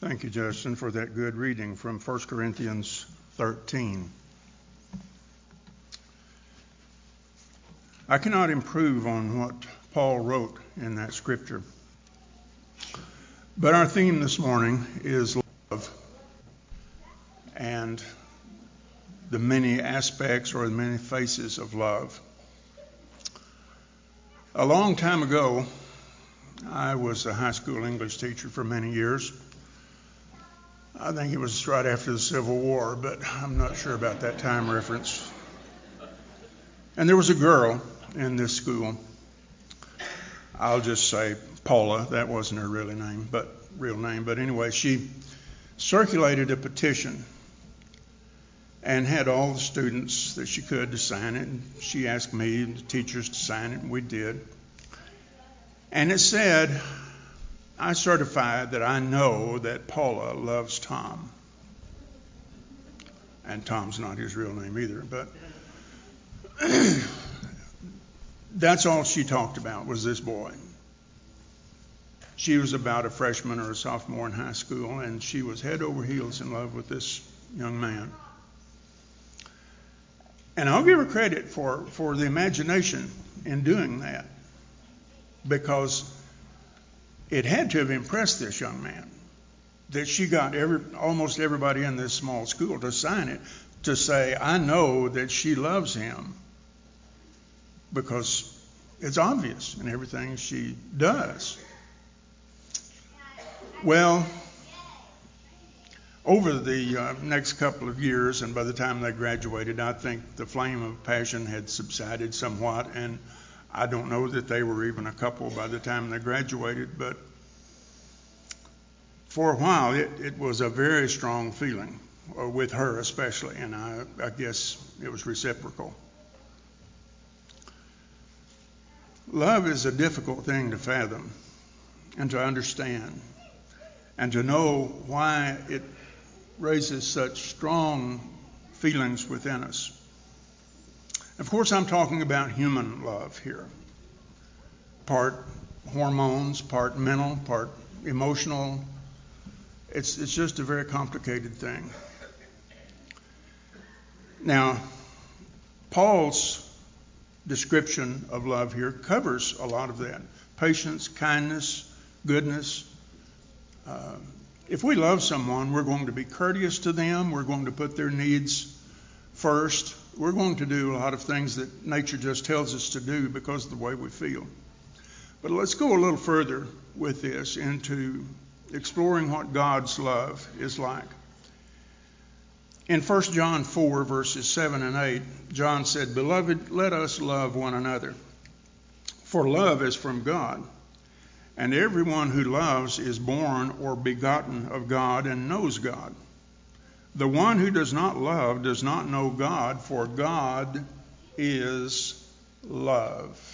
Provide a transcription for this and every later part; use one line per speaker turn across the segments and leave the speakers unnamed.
Thank you, Justin, for that good reading from 1 Corinthians 13. I cannot improve on what Paul wrote in that scripture. But our theme this morning is love and the many aspects or the many faces of love. A long time ago, I was a high school English teacher for many years. I think it was right after the Civil War, but I'm not sure about that time reference. And there was a girl in this school. I'll just say Paula. That wasn't her real name. But anyway, she circulated a petition and had all the students that she could to sign it. And she asked me and the teachers to sign it, and we did. And it said, I certify that I know that Paula loves Tom. And Tom's not his real name either, but that's all she talked about was this boy. She was about a freshman or a sophomore in high school, and she was head over heels in love with this young man. And I'll give her credit for the imagination in doing that, because it had to have impressed this young man that she got almost everybody in this small school to sign it, to say, I know that she loves him, because it's obvious in everything she does. Well, over the next couple of years, and by the time they graduated, I think the flame of passion had subsided somewhat, and I don't know that they were even a couple by the time they graduated, but for a while it was a very strong feeling, with her especially, and I guess it was reciprocal. Love is a difficult thing to fathom and to understand and to know why it raises such strong feelings within us. Of course, I'm talking about human love here. Part hormones, part mental, part emotional. It's just a very complicated thing. Now, Paul's description of love here covers a lot of that. Patience, kindness, goodness. If we love someone, we're going to be courteous to them. We're going to put their needs first. We're going to do a lot of things that nature just tells us to do because of the way we feel. But let's go a little further with this into exploring what God's love is like. In 1 John 4, verses 7 and 8, John said, Beloved, let us love one another, for love is from God. And everyone who loves is born or begotten of God and knows God. The one who does not love does not know God, for God is love.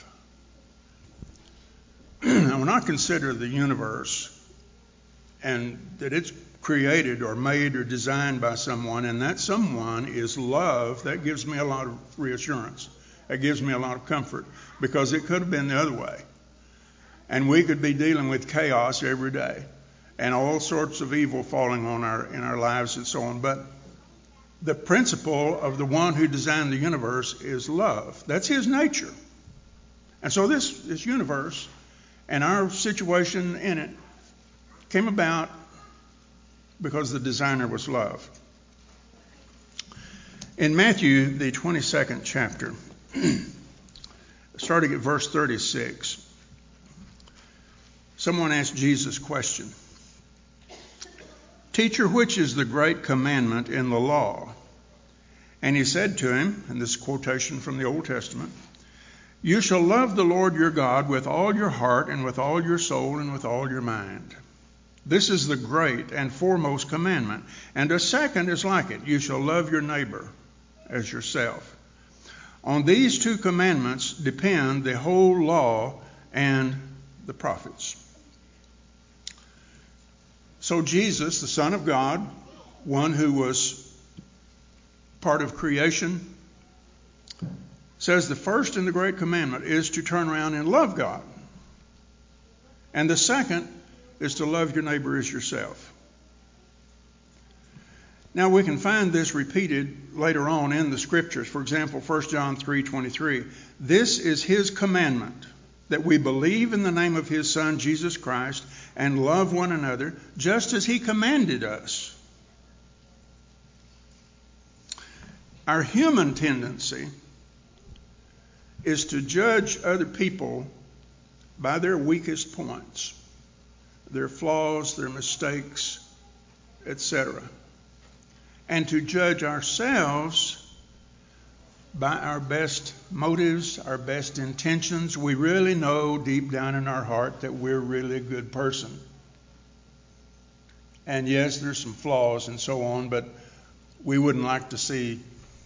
Now, when I consider the universe and that it's created or made or designed by someone, and that someone is love, that gives me a lot of reassurance. That gives me a lot of comfort, because it could have been the other way. And we could be dealing with chaos every day and all sorts of evil falling on in our lives and so on. But the principle of the one who designed the universe is love. That's his nature. And so this universe and our situation in it came about because the designer was love. In Matthew, the 22nd chapter, starting at verse 36, someone asked Jesus a question. Teacher, which is the great commandment in the law? And he said to him, and this is a quotation from the Old Testament, You shall love the Lord your God with all your heart and with all your soul and with all your mind. This is the great and foremost commandment. And a second is like it. You shall love your neighbor as yourself. On these two commandments depend the whole law and the prophets. So Jesus, the Son of God, one who was part of creation, says the first and the great commandment is to turn around and love God. And the second is to love your neighbor as yourself. Now we can find this repeated later on in the Scriptures. For example, 1 John 3:23. This is his commandment, that we believe in the name of his Son, Jesus Christ, and love one another, just as he commanded us. Our human tendency is to judge other people by their weakest points, their flaws, their mistakes, etc., and to judge ourselves by our best motives, our best intentions. We really know deep down in our heart that we're really a good person. And yes, there's some flaws and so on, but we wouldn't like to see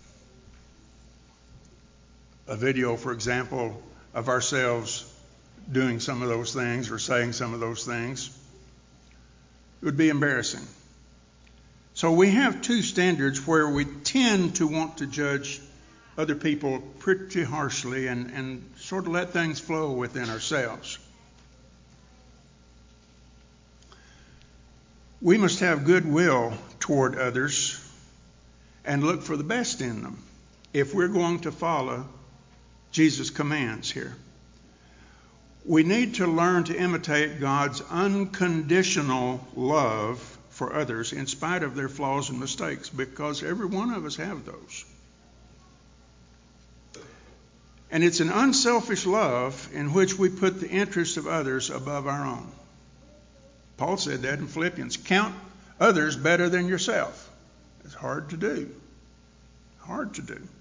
a video, for example, of ourselves doing some of those things or saying some of those things. It would be embarrassing. So we have two standards where we tend to want to judge other people pretty harshly and sort of let things flow within ourselves. We must have goodwill toward others and look for the best in them if we're going to follow Jesus' commands here. We need to learn to imitate God's unconditional love for others in spite of their flaws and mistakes, because every one of us have those. And it's an unselfish love in which we put the interests of others above our own. Paul said that in Philippians. Count others better than yourself. It's hard to do. Hard to do.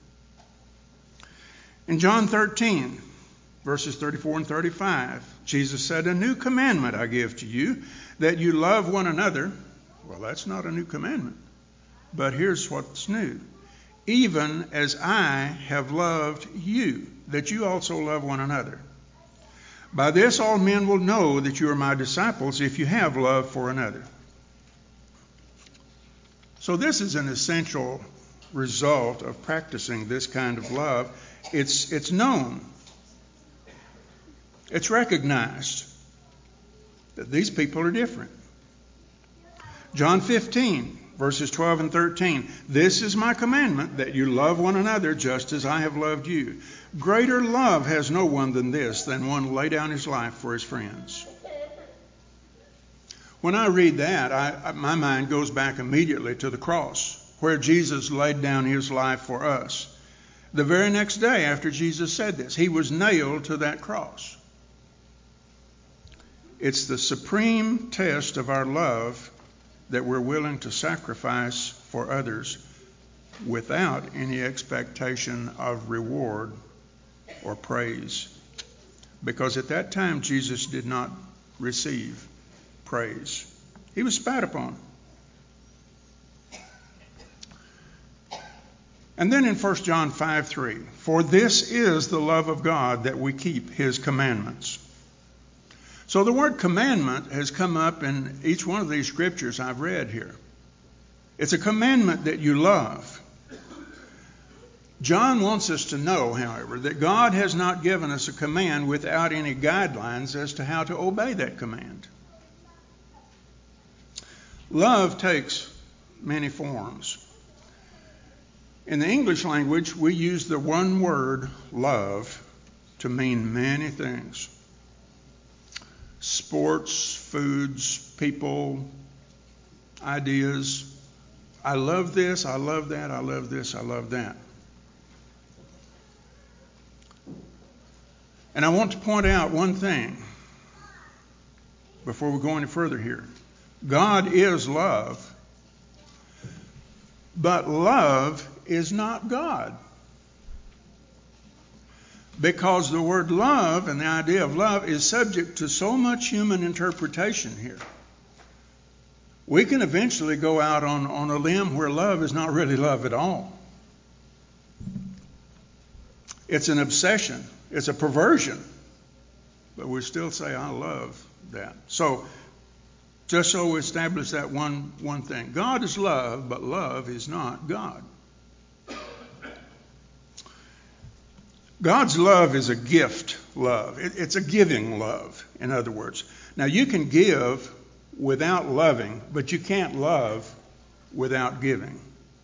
In John 13, verses 34 and 35, Jesus said, a new commandment I give to you, that you love one another. Well, that's not a new commandment. But here's what's new. Even as I have loved you, that you also love one another. By this all men will know that you are my disciples, if you have love for another. So this is an essential result of practicing this kind of love. It's known. It's recognized that these people are different. John 15, verses 12 and 13. This is my commandment, that you love one another just as I have loved you. Greater love has no one than this, than one lay down his life for his friends. When I read that, my mind goes back immediately to the cross, where Jesus laid down his life for us. The very next day after Jesus said this, he was nailed to that cross. It's the supreme test of our love that we're willing to sacrifice for others without any expectation of reward or praise. Because at that time, Jesus did not receive praise. He was spat upon. And then in 1 John 5:3, for this is the love of God, that we keep his commandments. So the word commandment has come up in each one of these scriptures I've read here. It's a commandment that you love. John wants us to know, however, that God has not given us a command without any guidelines as to how to obey that command. Love takes many forms. In the English language, we use the one word, love, to mean many things. Sports, foods, people, ideas. I love this, I love that, I love this, I love that. And I want to point out one thing before we go any further here. God is love, but love is not God. Because the word love and the idea of love is subject to so much human interpretation here. We can eventually go out on a limb where love is not really love at all. It's an obsession. It's a perversion. But we still say, I love that. So, just so we establish that one thing. God is love, but love is not God. God's love is a gift love. It's a giving love, in other words. Now, you can give without loving, but you can't love without giving.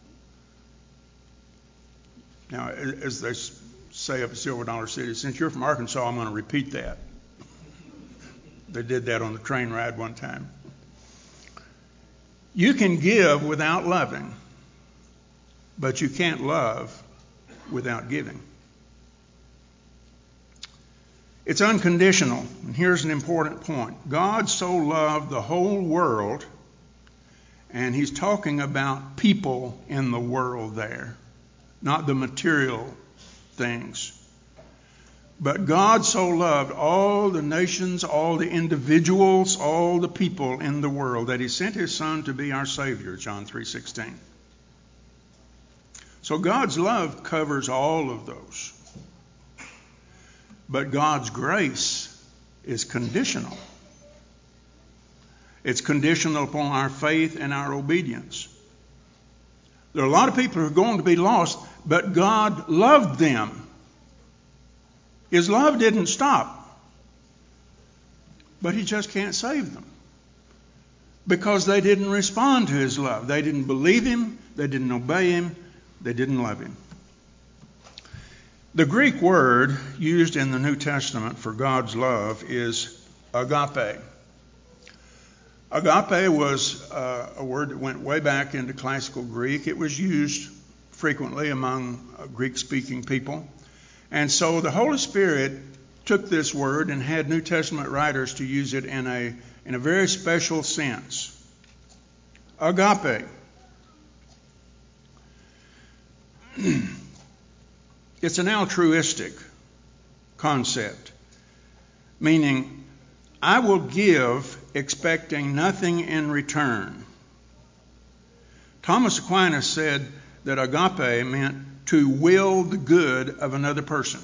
Now, as they say up at Silver Dollar City, since you're from Arkansas, I'm going to repeat that. They did that on the train ride one time. You can give without loving, but you can't love without giving. It's unconditional. And here's an important point. God so loved the whole world, and he's talking about people in the world there, not the material things. But God so loved all the nations, all the individuals, all the people in the world that he sent his Son to be our Savior, John 3:16. So God's love covers all of those. But God's grace is conditional. It's conditional upon our faith and our obedience. There are a lot of people who are going to be lost, but God loved them. His love didn't stop, but he just can't save them because they didn't respond to his love. They didn't believe him, they didn't obey him, they didn't love him. The Greek word used in the New Testament for God's love is agape. Agape was a word that went way back into classical Greek. It was used frequently among Greek-speaking people. And so the Holy Spirit took this word and had New Testament writers to use it in a very special sense. Agape. It's an altruistic concept, meaning I will give expecting nothing in return. Thomas Aquinas said that agape meant to will the good of another person.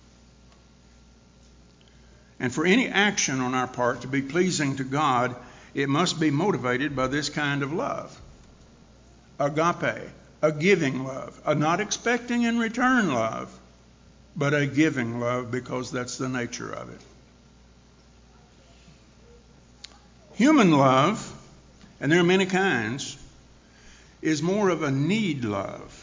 And for any action on our part to be pleasing to God, it must be motivated by this kind of love. Agape, a giving love, a not expecting in return love, but a giving love because that's the nature of it. Human love, and there are many kinds, is more of a need love.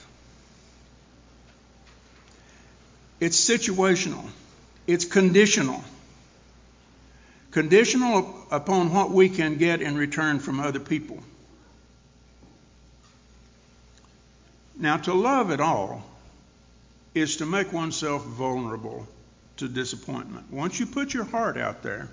It's situational. It's conditional. Conditional upon what we can get in return from other people. Now, to love at all is to make oneself vulnerable to disappointment. Once you put your heart out there,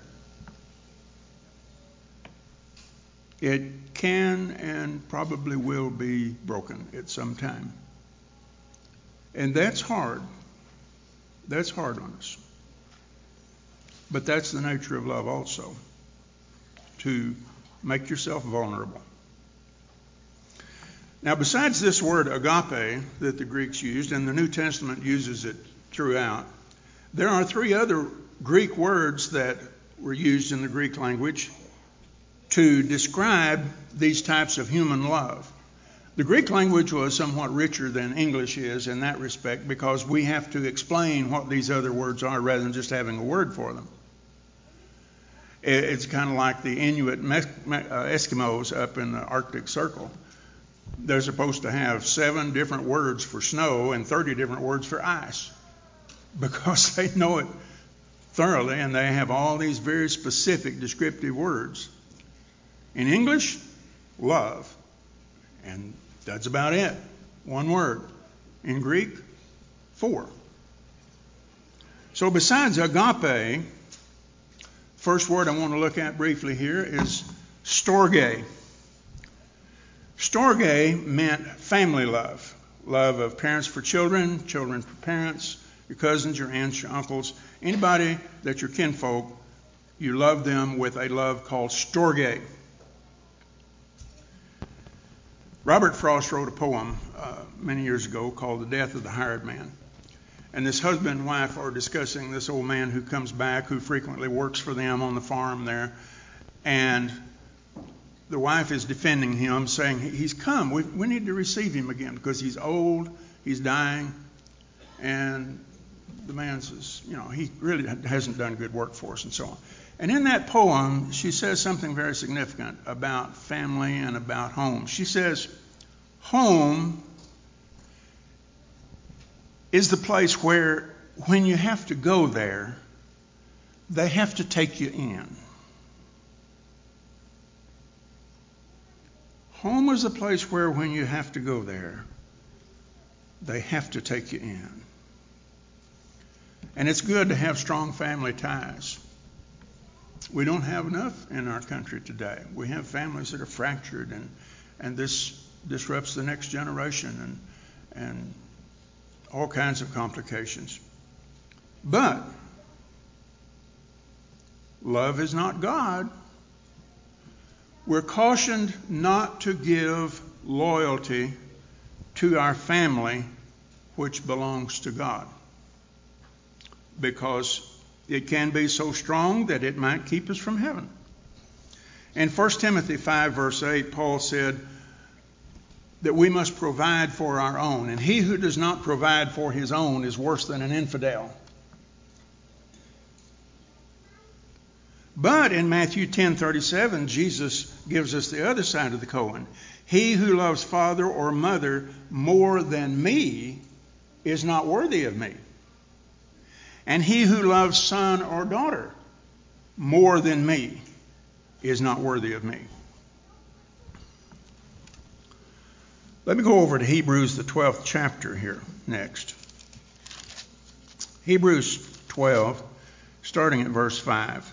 it can and probably will be broken at some time. And that's hard. That's hard on us. But that's the nature of love also, to make yourself vulnerable. Now, besides this word agape that the Greeks used, and the New Testament uses it throughout, there are three other Greek words that were used in the Greek language to describe these types of human love. The Greek language was somewhat richer than English is in that respect because we have to explain what these other words are rather than just having a word for them. It's kind of like the Inuit Eskimos up in the Arctic Circle. They're supposed to have 7 different words for snow and 30 different words for ice because they know it thoroughly and they have all these very specific descriptive words. In English, love. And that's about it. One word. In Greek, 4. So besides agape, first word I want to look at briefly here is storge. Storge meant family love. Love of parents for children, children for parents, your cousins, your aunts, your uncles, anybody that's your kinfolk, you love them with a love called storge. Robert Frost wrote a poem many years ago called The Death of the Hired Man. And this husband and wife are discussing this old man who comes back, who frequently works for them on the farm there. And the wife is defending him, saying, he's come. We need to receive him again because he's old, he's dying. And the man says, he really hasn't done good work for us and so on. And in that poem, she says something very significant about family and about home. She says, Home is the place where when you have to go there, they have to take you in. Home is the place where when you have to go there, they have to take you in. And it's good to have strong family ties. We don't have enough in our country today. We have families that are fractured, and this disrupts the next generation and all kinds of complications. But love is not God. We're cautioned not to give loyalty to our family which belongs to God, because it can be so strong that it might keep us from heaven. In 1 Timothy 5, verse 8, Paul said that we must provide for our own, and he who does not provide for his own is worse than an infidel. But in Matthew 10:37, Jesus gives us the other side of the coin. He who loves father or mother more than me is not worthy of me. And he who loves son or daughter more than me is not worthy of me. Let me go over to Hebrews, the 12th chapter here next. Hebrews 12, starting at verse 5.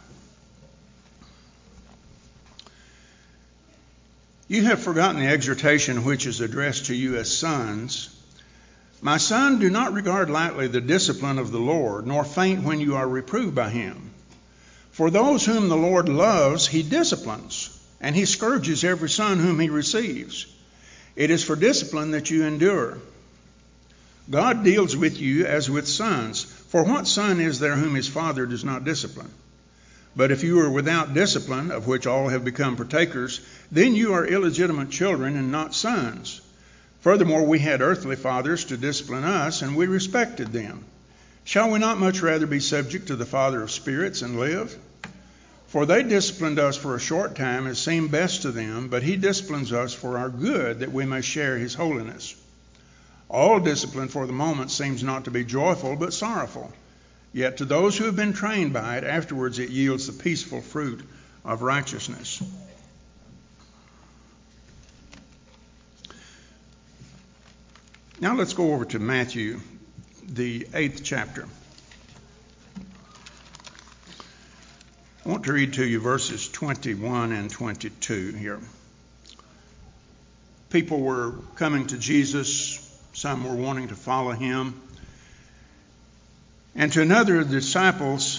You have forgotten the exhortation which is addressed to you as sons. My son, do not regard lightly the discipline of the Lord, nor faint when you are reproved by him. For those whom the Lord loves, he disciplines, and he scourges every son whom he receives. It is for discipline that you endure. God deals with you as with sons. For what son is there whom his father does not discipline? But if you are without discipline, of which all have become partakers, then you are illegitimate children and not sons. Furthermore, we had earthly fathers to discipline us, and we respected them. Shall we not much rather be subject to the Father of spirits and live? For they disciplined us for a short time as seemed best to them, but he disciplines us for our good, that we may share his holiness. All discipline for the moment seems not to be joyful, but sorrowful. Yet to those who have been trained by it, afterwards it yields the peaceful fruit of righteousness. Now let's go over to Matthew, the 8th chapter. I want to read to you verses 21 and 22 here. People were coming to Jesus. Some were wanting to follow him. And to another of the disciples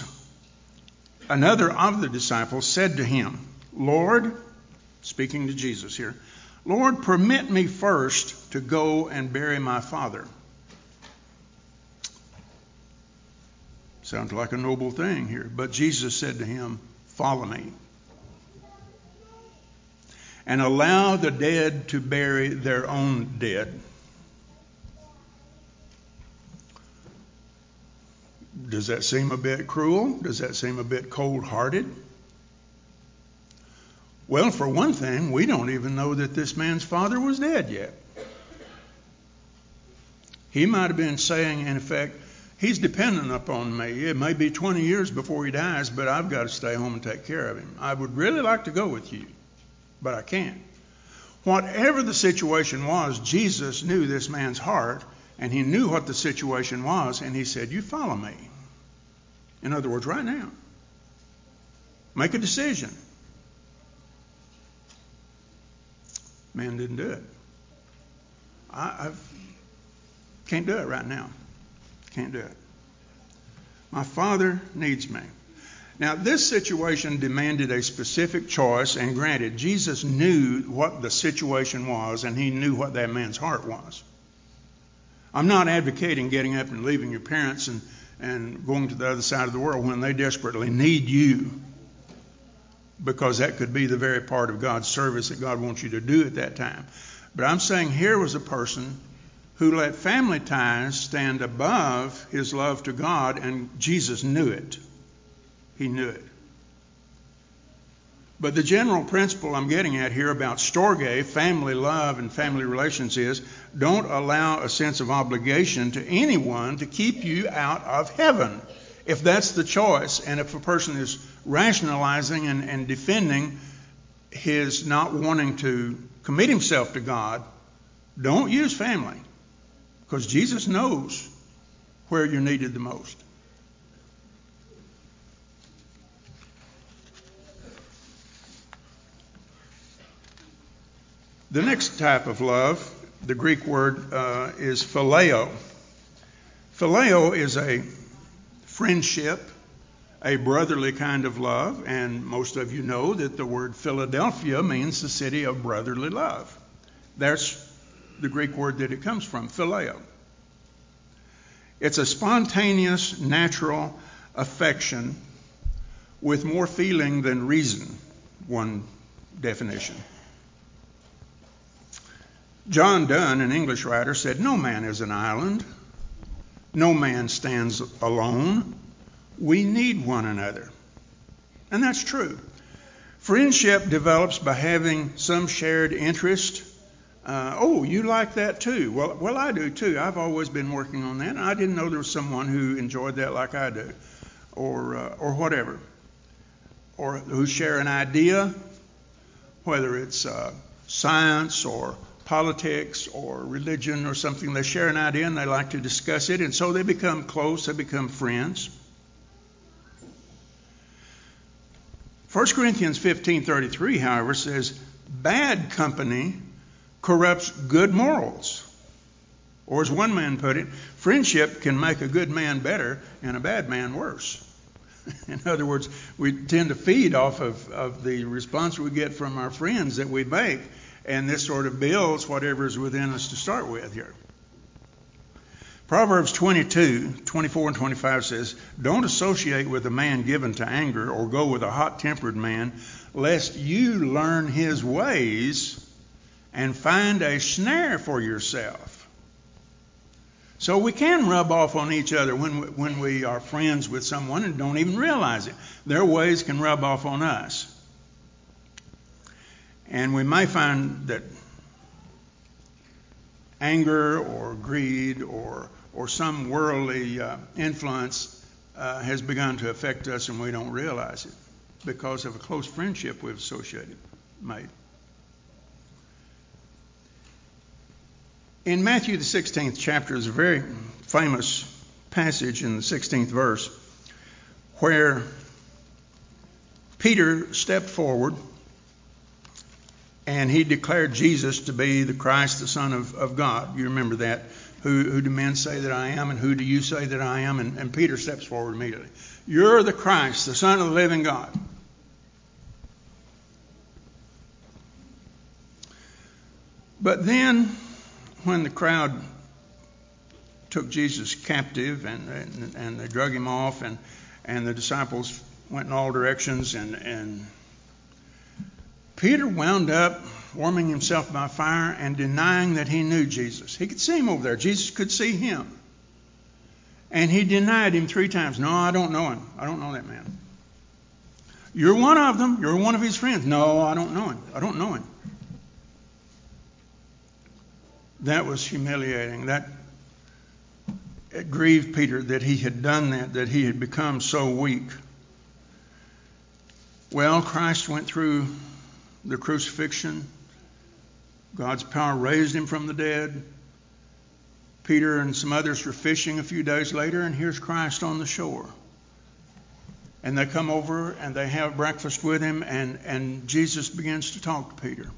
said to him, Lord, speaking to Jesus here, Lord, permit me first to go and bury my father. Sounds like a noble thing here. But Jesus said to him, follow me. And allow the dead to bury their own dead. Does that seem a bit cruel? Does that seem a bit cold-hearted? Well, for one thing, we don't even know that this man's father was dead yet. He might have been saying, in effect, he's dependent upon me. It may be 20 years before he dies, but I've got to stay home and take care of him. I would really like to go with you, but I can't. Whatever the situation was, Jesus knew this man's heart, and he knew what the situation was, and he said, you follow me. In other words, right now. Make a decision. Man didn't do it. I can't do it right now. Can't do it. My father needs me. Now, this situation demanded a specific choice, and granted, Jesus knew what the situation was, and he knew what that man's heart was. I'm not advocating getting up and leaving your parents and going to the other side of the world when they desperately need you, because that could be the very part of God's service that God wants you to do at that time. But I'm saying here was a person who let family ties stand above his love to God, and Jesus knew it. He knew it. But the general principle I'm getting at here about storge, family love and family relations, is don't allow a sense of obligation to anyone to keep you out of heaven. If that's the choice, and if a person is rationalizing and defending his not wanting to commit himself to God, don't use family, because Jesus knows where you're needed the most. The next type of love, the Greek word is phileo. Phileo is a friendship, a brotherly kind of love, and most of you know that the word Philadelphia means the city of brotherly love. That's the Greek word that it comes from, phileo. It's a spontaneous, natural affection with more feeling than reason, one definition. John Donne, an English writer, said, "No man is an island. No man stands alone. We need one another." And that's true. Friendship develops by having some shared interest. Oh, you like that too? Well, I do too. I've always been working on that. And I didn't know there was someone who enjoyed that like I do, or whatever, or who share an idea, whether it's science or politics or religion or something. They share an idea and they like to discuss it, and so they become close. They become friends. 1 Corinthians 15:33, however, says, "Bad company corrupts good morals." Or as one man put it, friendship can make a good man better and a bad man worse. In other words, we tend to feed off of the response we get from our friends that we make, and this sort of builds whatever is within us to start with here. Proverbs 22:24 and 25 says, "Don't associate with a man given to anger, or go with a hot-tempered man, lest you learn his ways and find a snare for yourself." So we can rub off on each other when we are friends with someone and don't even realize it. Their ways can rub off on us. And we may find that anger or greed or some worldly influence has begun to affect us and we don't realize it because of a close friendship we've made. In Matthew the 16th chapter is a very famous passage in the 16th verse where Peter stepped forward and he declared Jesus to be the Christ, the Son of God. You remember that. Who do men say that I am, and who do you say that I am? And Peter steps forward immediately. "You're the Christ, the Son of the living God." But then, when the crowd took Jesus captive and they drug him off, and the disciples went in all directions, and Peter wound up warming himself by fire and denying that he knew Jesus. He could see him over there. Jesus could see him. And he denied him 3 times. "No, I don't know him. I don't know that man." "You're one of them. You're one of his friends." "No, I don't know him. I don't know him." That was humiliating. It grieved Peter that he had done that he had become so weak. Well, Christ went through the crucifixion. God's power raised him from the dead. Peter and some others were fishing a few days later, and here's Christ on the shore. And they come over and they have breakfast with him, and Jesus begins to talk to Peter.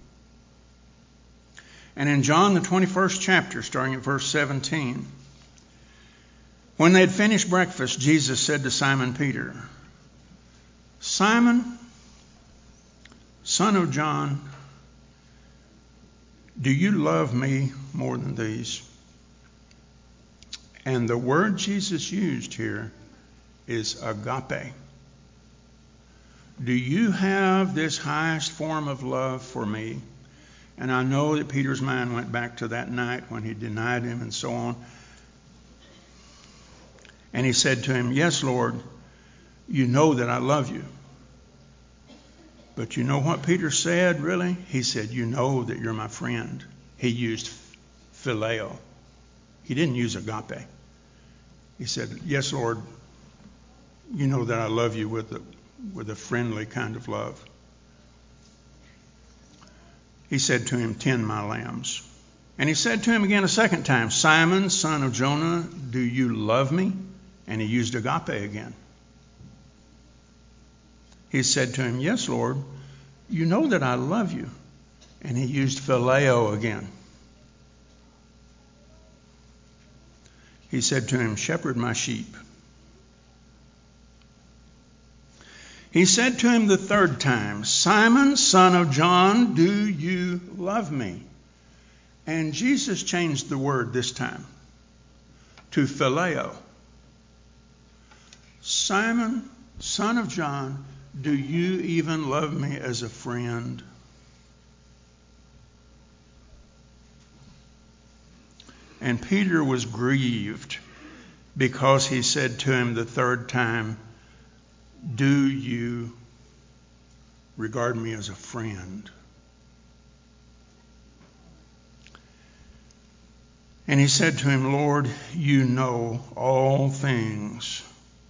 And in John, the 21st chapter, starting at verse 17, when they had finished breakfast, Jesus said to Simon Peter, "Simon, son of John, do you love me more than these?" And the word Jesus used here is agape. Do you have this highest form of love for me? And I know that Peter's mind went back to that night when he denied him and so on. And he said to him, "Yes, Lord, you know that I love you." But you know what Peter said, really? He said, you know that you're my friend. He used phileo. He didn't use agape. He said, yes, Lord, you know that I love you with a friendly kind of love. He said to him, tend my lambs. And he said to him again a second time, Simon, son of Jonah, do you love me? And he used agape again. He said to him, yes, Lord, you know that I love you. And he used phileo again. He said to him, shepherd my sheep. He said to him the third time, Simon, son of John, do you love me? And Jesus changed the word this time to phileo. Simon, son of John, do you even love me as a friend? And Peter was grieved because he said to him the third time, do you regard me as a friend? And he said to him, Lord, you know all things.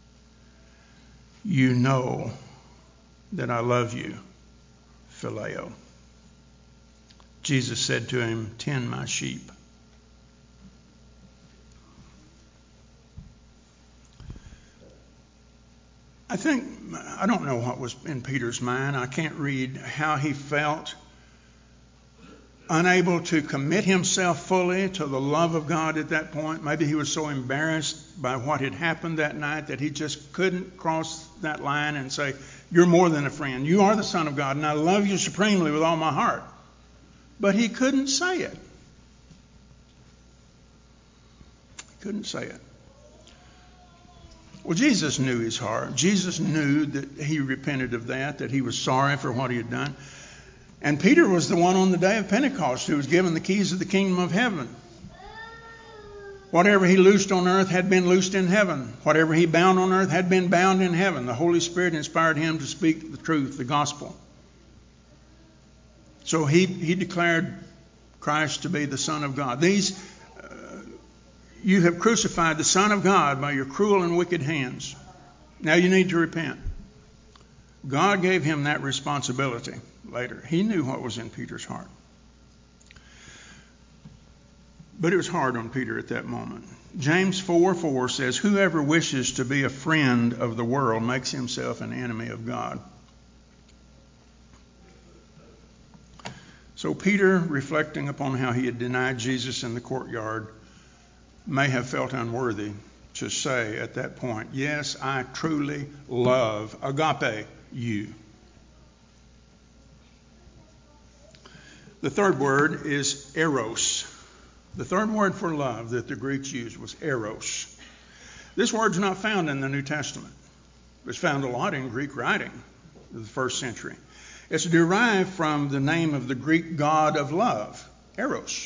You know that I love you, phileo. Jesus said to him, tend my sheep. I don't know what was in Peter's mind. I can't read how he felt. Unable to commit himself fully to the love of God at that point. Maybe he was so embarrassed by what had happened that night that he just couldn't cross that line and say, you're more than a friend. You are the Son of God, and I love you supremely with all my heart. But he couldn't say it. He couldn't say it. Well, Jesus knew his heart. Jesus knew that he repented of that he was sorry for what he had done. And Peter was the one on the day of Pentecost who was given the keys of the kingdom of heaven. Whatever he loosed on earth had been loosed in heaven. Whatever he bound on earth had been bound in heaven. The Holy Spirit inspired him to speak the truth, the gospel. So he declared Christ to be the Son of God. You have crucified the Son of God by your cruel and wicked hands. Now you need to repent. God gave him that responsibility later. He knew what was in Peter's heart. But it was hard on Peter at that moment. James 4:4 says, whoever wishes to be a friend of the world makes himself an enemy of God. So Peter, reflecting upon how he had denied Jesus in the courtyard, may have felt unworthy to say at that point, yes, I truly love, agape, you. The third word is eros. The third word for love that the Greeks used was eros. This word's not found in the New Testament. It's found a lot in Greek writing of the first century. It's derived from the name of the Greek god of love, Eros.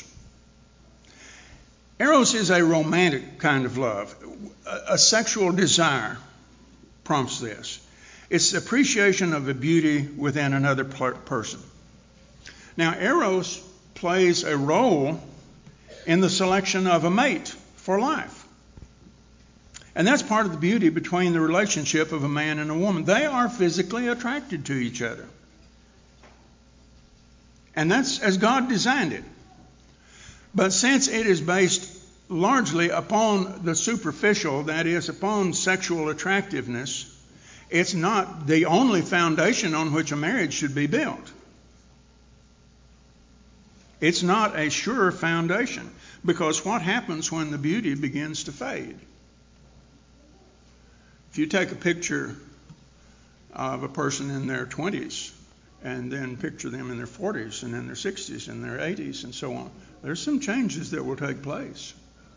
Eros is a romantic kind of love. A sexual desire prompts this. It's the appreciation of a beauty within another person. Now, Eros plays a role in the selection of a mate for life. And that's part of the beauty between the relationship of a man and a woman. They are physically attracted to each other. And that's as God designed it. But since it is based largely upon the superficial, that is, upon sexual attractiveness, it's not the only foundation on which a marriage should be built. It's not a sure foundation, because what happens when the beauty begins to fade? If you take a picture of a person in their 20s and then picture them in their 40s and in their 60s and their 80s and so on, there's some changes that will take place.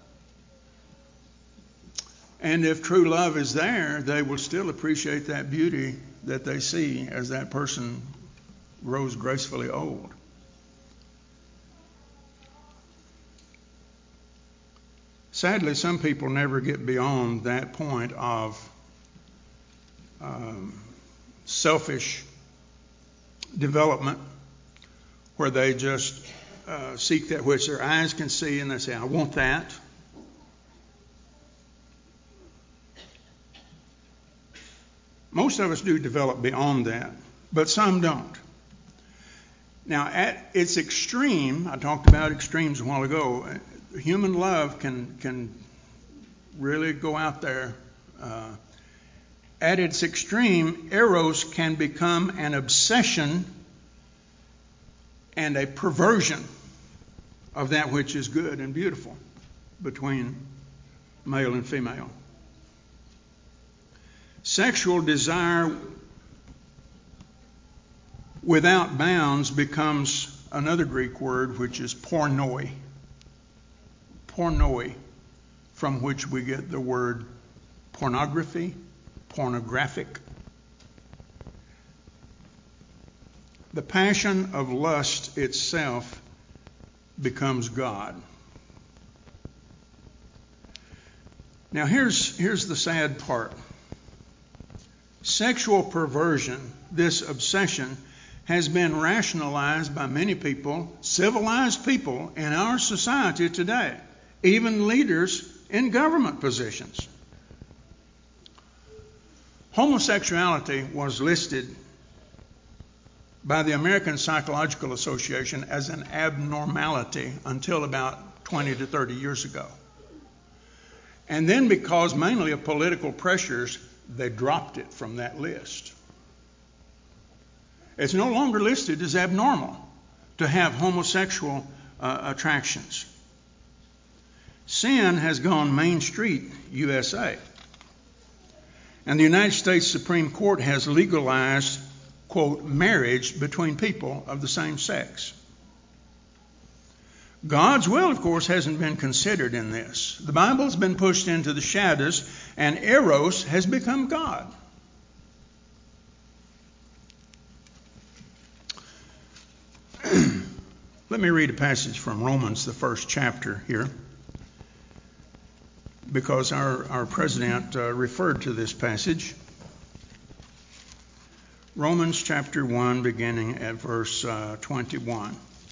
And if true love is there, they will still appreciate that beauty that they see as that person grows gracefully old. Sadly, some people never get beyond that point of selfish development where they just seek that which their eyes can see, and they say, I want that. Most of us do develop beyond that, but some don't. Now, at its extreme, I talked about extremes a while ago, human love can really go out there. At its extreme, eros can become an obsession and a perversion of that which is good and beautiful between male and female. Sexual desire without bounds becomes another Greek word, which is pornoi. Pornoi, from which we get the word pornography, pornographic. The passion of lust itself becomes God. Now here's the sad part. Sexual perversion, this obsession, has been rationalized by many people, civilized people in our society today, even leaders in government positions. Homosexuality was listed by the American Psychological Association as an abnormality until about 20 to 30 years ago. And then because mainly of political pressures, they dropped it from that list. It's no longer listed as abnormal to have homosexual attractions. Sin has gone Main Street, USA. And the United States Supreme Court has legalized, quote, marriage between people of the same sex. God's will, of course, hasn't been considered in this. The Bible's been pushed into the shadows, and eros has become God. Let me read a passage from Romans, the first chapter here, because our president referred to this passage. Romans chapter 1, beginning at verse 21.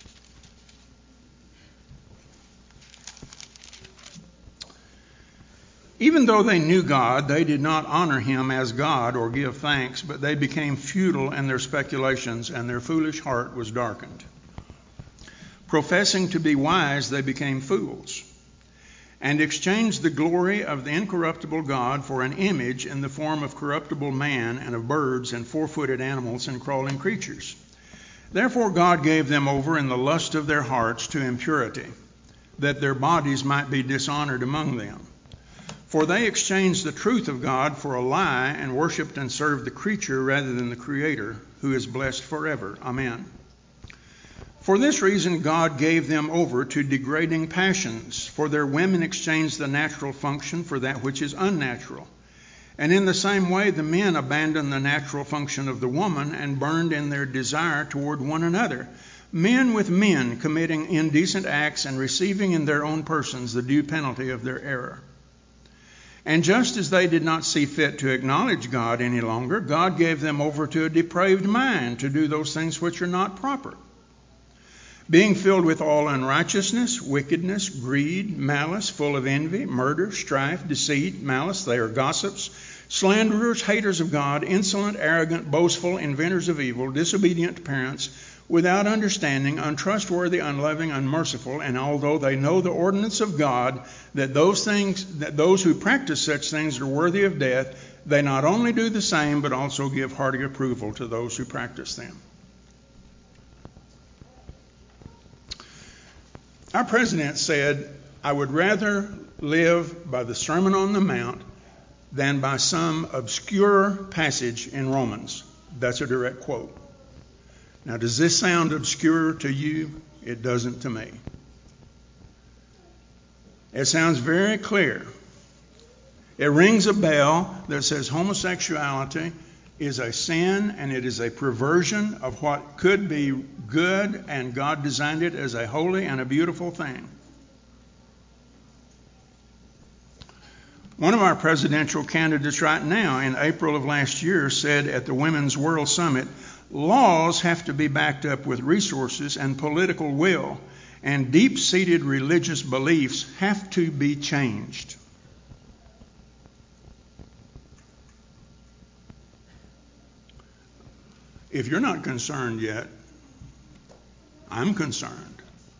Even though they knew God, they did not honor him as God or give thanks, but they became futile in their speculations, and their foolish heart was darkened. Professing to be wise, they became fools, and exchanged the glory of the incorruptible God for an image in the form of corruptible man and of birds and four-footed animals and crawling creatures. Therefore God gave them over in the lust of their hearts to impurity, that their bodies might be dishonored among them. For they exchanged the truth of God for a lie and worshipped and served the creature rather than the Creator, who is blessed forever. Amen. For this reason God gave them over to degrading passions, for their women exchanged the natural function for that which is unnatural. And in the same way the men abandoned the natural function of the woman and burned in their desire toward one another, men with men committing indecent acts and receiving in their own persons the due penalty of their error. And just as they did not see fit to acknowledge God any longer, God gave them over to a depraved mind to do those things which are not proper, being filled with all unrighteousness, wickedness, greed, malice, full of envy, murder, strife, deceit, malice. They are gossips, slanderers, haters of God, insolent, arrogant, boastful, inventors of evil, disobedient to parents, without understanding, untrustworthy, unloving, unmerciful. And although they know the ordinance of God, that those who practice such things are worthy of death, they not only do the same, but also give hearty approval to those who practice them. Our president said, I would rather live by the Sermon on the Mount than by some obscure passage in Romans. That's a direct quote. Now, does this sound obscure to you? It doesn't to me. It sounds very clear. It rings a bell that says homosexuality is a sin and it is a perversion of what could be good, and God designed it as a holy and a beautiful thing. One of our presidential candidates right now in April of last year said at the Women's World Summit, laws have to be backed up with resources and political will, and deep-seated religious beliefs have to be changed. If you're not concerned yet, I'm concerned.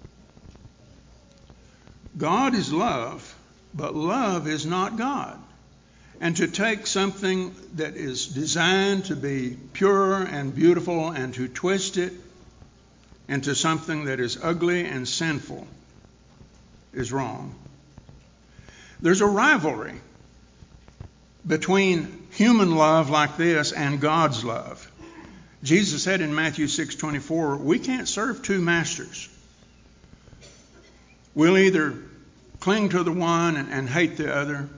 God is love, but love is not God. And to take something that is designed to be pure and beautiful and to twist it into something that is ugly and sinful is wrong. There's a rivalry between human love like this and God's love. Jesus said in Matthew 6:24, we can't serve two masters. We'll either cling to the one and hate the other,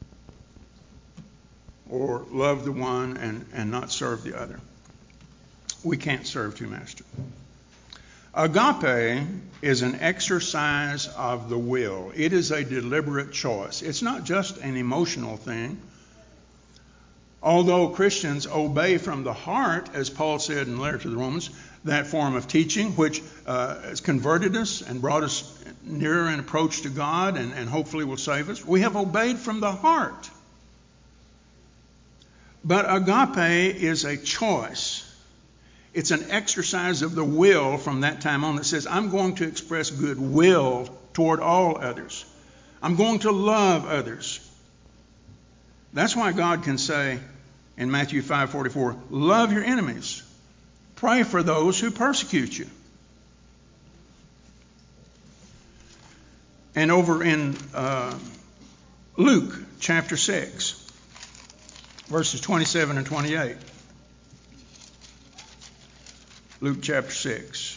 or love the one and not serve the other. We can't serve two masters. Agape is an exercise of the will. It is a deliberate choice. It's not just an emotional thing. Although Christians obey from the heart, as Paul said in the letter to the Romans, that form of teaching which has converted us and brought us nearer an approach to God and hopefully will save us, we have obeyed from the heart. But agape is a choice. It's an exercise of the will from that time on that says, I'm going to express goodwill toward all others. I'm going to love others. That's why God can say in Matthew 5:44, love your enemies. Pray for those who persecute you. And over in Luke chapter 6, verses 27 and 28. Luke chapter 6.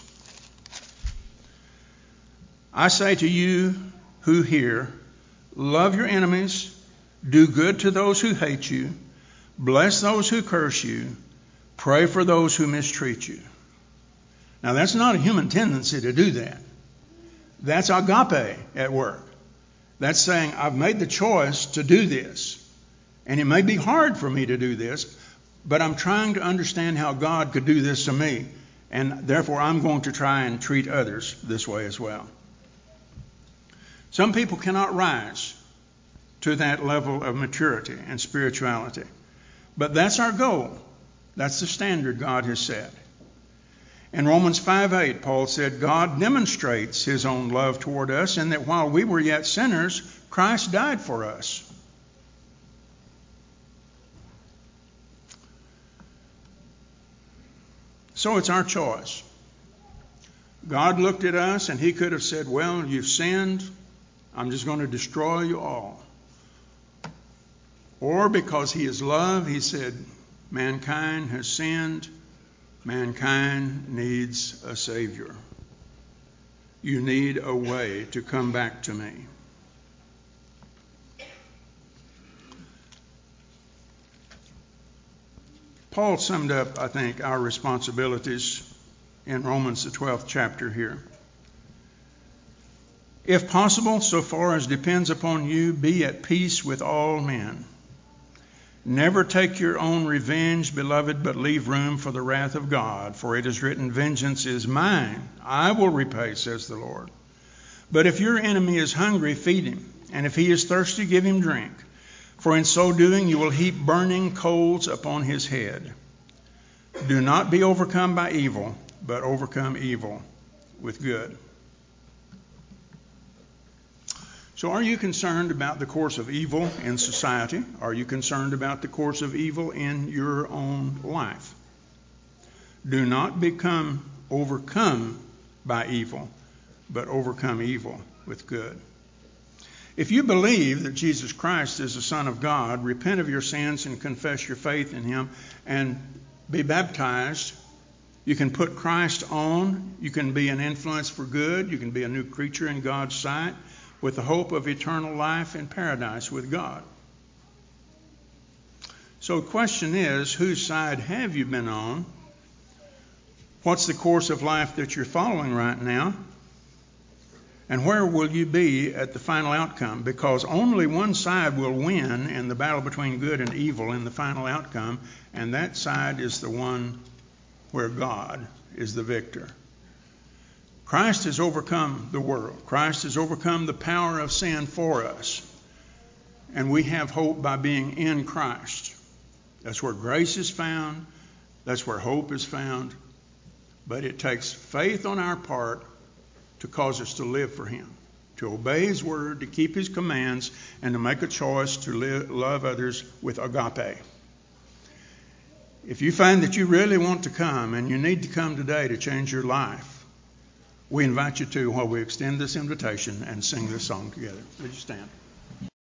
I say to you who hear, love your enemies, do good to those who hate you, bless those who curse you, pray for those who mistreat you. Now that's not a human tendency to do that. That's agape at work. That's saying, I've made the choice to do this. And it may be hard for me to do this, but I'm trying to understand how God could do this to me. And therefore, I'm going to try and treat others this way as well. Some people cannot rise to that level of maturity and spirituality. But that's our goal. That's the standard God has set. In Romans 5:8, Paul said, God demonstrates his own love toward us in that while we were yet sinners, Christ died for us. So it's our choice. God looked at us and he could have said, well, you've sinned. I'm just going to destroy you all. Or because he is love, he said, mankind has sinned. Mankind needs a Savior. You need a way to come back to me. Paul summed up, I think, our responsibilities in Romans, the 12th chapter here. If possible, so far as depends upon you, be at peace with all men. Never take your own revenge, beloved, but leave room for the wrath of God. For it is written, vengeance is mine. I will repay, says the Lord. But if your enemy is hungry, feed him. And if he is thirsty, give him drink. For in so doing, you will heap burning coals upon his head. Do not be overcome by evil, but overcome evil with good. So are you concerned about the course of evil in society? Are you concerned about the course of evil in your own life? Do not become overcome by evil, but overcome evil with good. If you believe that Jesus Christ is the Son of God, repent of your sins and confess your faith in him and be baptized. You can put Christ on. You can be an influence for good. You can be a new creature in God's sight, with the hope of eternal life in paradise with God. So the question is, whose side have you been on? What's the course of life that you're following right now? And where will you be at the final outcome? Because only one side will win in the battle between good and evil in the final outcome, and that side is the one where God is the victor. Christ has overcome the world. Christ has overcome the power of sin for us. And we have hope by being in Christ. That's where grace is found. That's where hope is found. But it takes faith on our part to cause us to live for Him, to obey His word, to keep His commands, and to make a choice to love others with agape. If you find that you really want to come, and you need to come today to change your life, we invite you to while we extend this invitation and sing this song together. Would you stand?